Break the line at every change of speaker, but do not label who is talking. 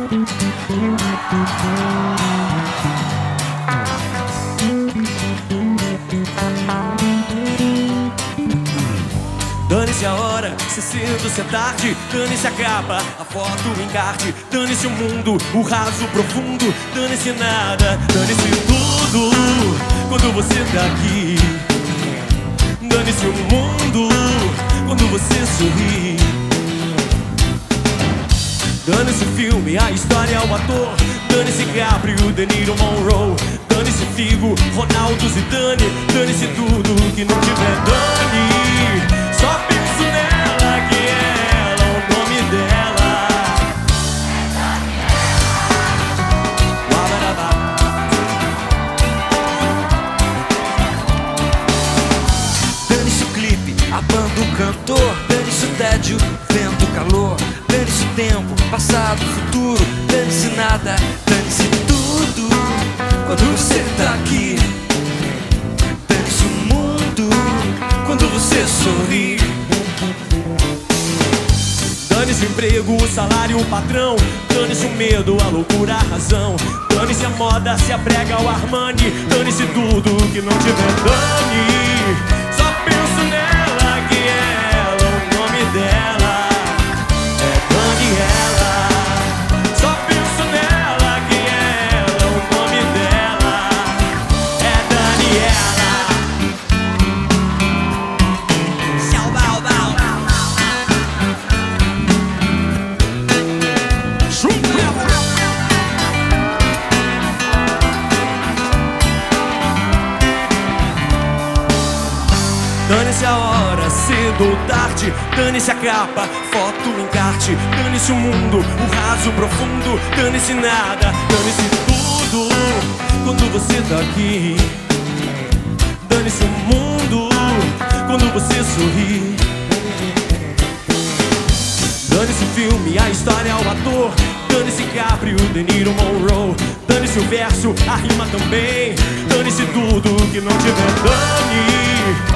Dane-se a hora, se cedo, se é tarde. Dane-se a capa, a foto, o encarte. Dane-se o mundo, o raso profundo. Dane-se nada, dane-se tudo quando você tá aqui. Dane-se o mundo quando você sorri. Dane-se o filme, a história, o ator. Dane-se Gabriel, De Niro, Monroe. Dane-se Figo, Ronaldo, Zidane. Dane-se tudo que não tiver dane. Só penso nela, que ela, o nome dela
Dane-se o clipe, a banda, o cantor. Dane-se o tédio, vento, calor. Dane-se o tempo, passado, futuro. Dane-se nada, dane-se tudo quando você tá aqui. Dane-se o mundo quando você sorri.
Dane-se o emprego, o salário, o patrão. Dane-se o medo, a loucura, a razão. Dane-se a moda, se a prega, o Armani. Dane-se tudo que não tiver dane. Só penso nela, que ela, o nome dela é Daniela. Só penso nela, que ela, o nome dela é Daniela. Tchau, bau, bau. Dane-se a hora, cedo ou tarde. Dane-se a capa, foto, encarte. Dane-se o mundo, o raso profundo. Dane-se nada, dane-se tudo quando você tá aqui. Dane-se o mundo quando você sorri. Dane-se o filme, a história, o ator. Dane-se Gabriel, De Niro, Monroe. Dane-se o verso, a rima também. Dane-se tudo que não tiver dane.